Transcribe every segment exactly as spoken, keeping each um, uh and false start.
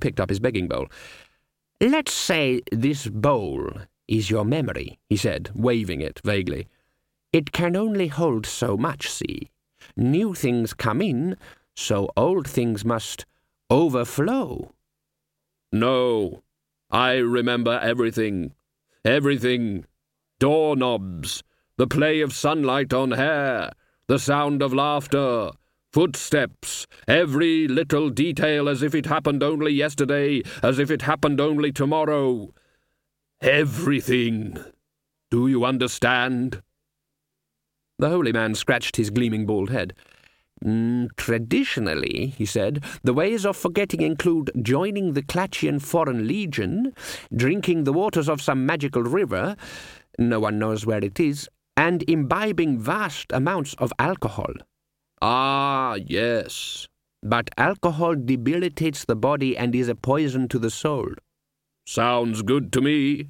picked up his begging bowl. "Let's say this bowl is your memory," he said, waving it vaguely. "It can only hold so much, see? New things come in, so old things must overflow." "No, I remember everything. Everything. Doorknobs, the play of sunlight on hair, the sound of laughter, footsteps, every little detail as if it happened only yesterday, as if it happened only tomorrow. Everything. Do you understand?" The holy man scratched his gleaming bald head. Mm, "Traditionally," he said, "the ways of forgetting include joining the Klatchian Foreign Legion, drinking the waters of some magical river, no one knows where it is, and imbibing vast amounts of alcohol." "Ah, yes." "But alcohol debilitates the body and is a poison to the soul." "Sounds good to me."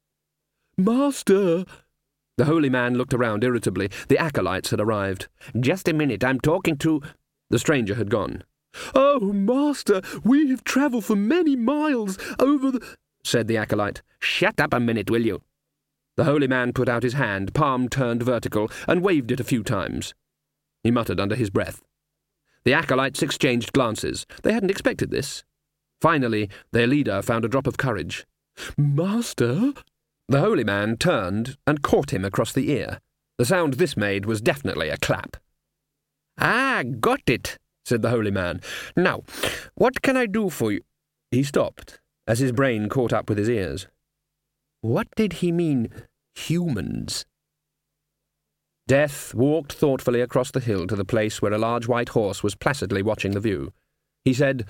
"Master!" The holy man looked around irritably. The acolytes had arrived. "Just a minute, I'm talking to—" The stranger had gone. "Oh, Master, we have travelled for many miles over the—" said the acolyte. "Shut up a minute, will you?" The holy man put out his hand, palm turned vertical, and waved it a few times. He muttered under his breath. The acolytes exchanged glances. They hadn't expected this. Finally, their leader found a drop of courage. "Master?" The holy man turned and caught him across the ear. The sound this made was definitely a clap. "Ah, got it," said the holy man. "Now, what can I do for you?" He stopped, as his brain caught up with his ears. What did he mean, humans? Death walked thoughtfully across the hill to the place where a large white horse was placidly watching the view. He said,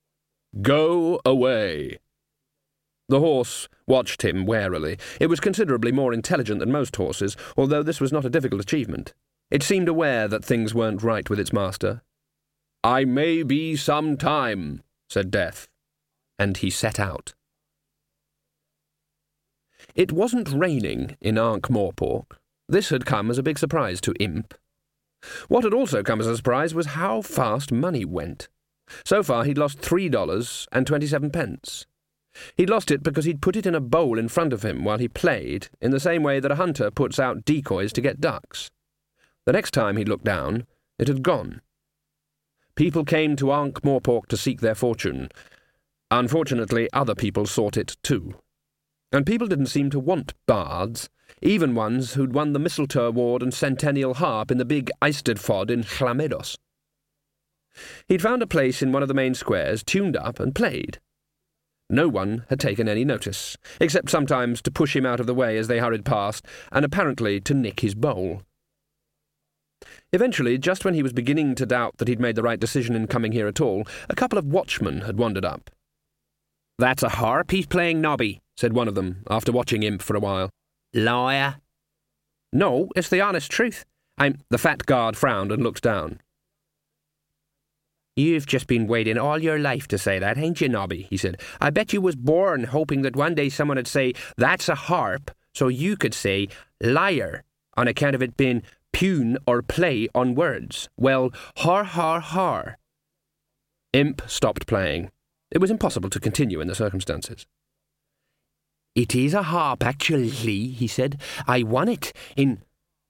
"Go away." The horse watched him warily. It was considerably more intelligent than most horses, although this was not a difficult achievement. It seemed aware that things weren't right with its master. "I may be some time," said Death, and he set out. It wasn't raining in Ankh-Morpork. This had come as a big surprise to Imp. What had also come as a surprise was how fast money went. So far he'd lost three dollars and twenty-seven pence. He'd lost it because he'd put it in a bowl in front of him while he played, in the same way that a hunter puts out decoys to get ducks. The next time he looked down, it had gone. People came to Ankh-Morpork to seek their fortune. Unfortunately, other people sought it too. And people didn't seem to want bards, even ones who'd won the Mistletoe Award and Centennial Harp in the big Eisteddfod in Chlamedos. He'd found a place in one of the main squares, tuned up, and played. No one had taken any notice, except sometimes to push him out of the way as they hurried past, and apparently to nick his bowl. Eventually, just when he was beginning to doubt that he'd made the right decision in coming here at all, a couple of watchmen had wandered up. "That's a harp he's playing, Nobby," said one of them, after watching Imp for a while. "Liar." "No, it's the honest truth. I'm—" The fat guard frowned and looked down. "You've just been waiting all your life to say that, ain't you, Nobby?" he said. "I bet you was born hoping that one day someone would say, 'That's a harp,' so you could say, 'liar,' on account of it being pun or play on words. Well, har, har, har." Imp stopped playing. It was impossible to continue in the circumstances. "It is a harp, actually," he said. "I won it in—"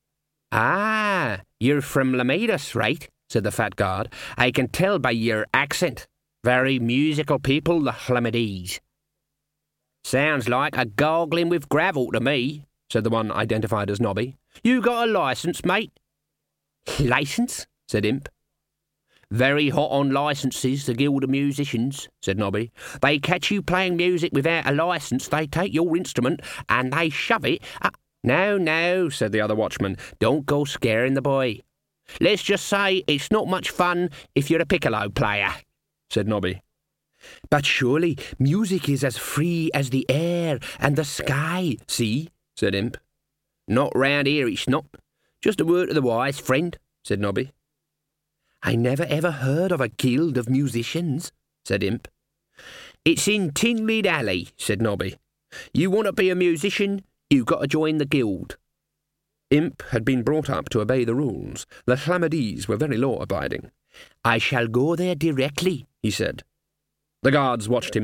"Ah, you're from Lamedus, right?" said the fat guard. "I can tell by your accent. Very musical people, the Hlamedes." "Sounds like a goggling with gravel to me," said the one identified as Nobby. "You got a licence, mate?" "Licence?" said Imp. "Very hot on licences, the Guild of Musicians," said Nobby. "They catch you playing music without a licence, they take your instrument, and they shove it up—" "No, no," said the other watchman. "Don't go scaring the boy. Let's just say it's not much fun if you're a piccolo player," said Nobby. "But surely music is as free as the air and the sky, see?" said Imp. "Not round here, it's not. Just a word to the wise, friend," said Nobby. "I never ever heard of a guild of musicians," said Imp. "It's in Tinlid Alley," said Nobby. "You want to be a musician, you got to join the guild." Imp had been brought up to obey the rules. The Hlamedes were very law-abiding. "I shall go there directly," he said. The guards watched him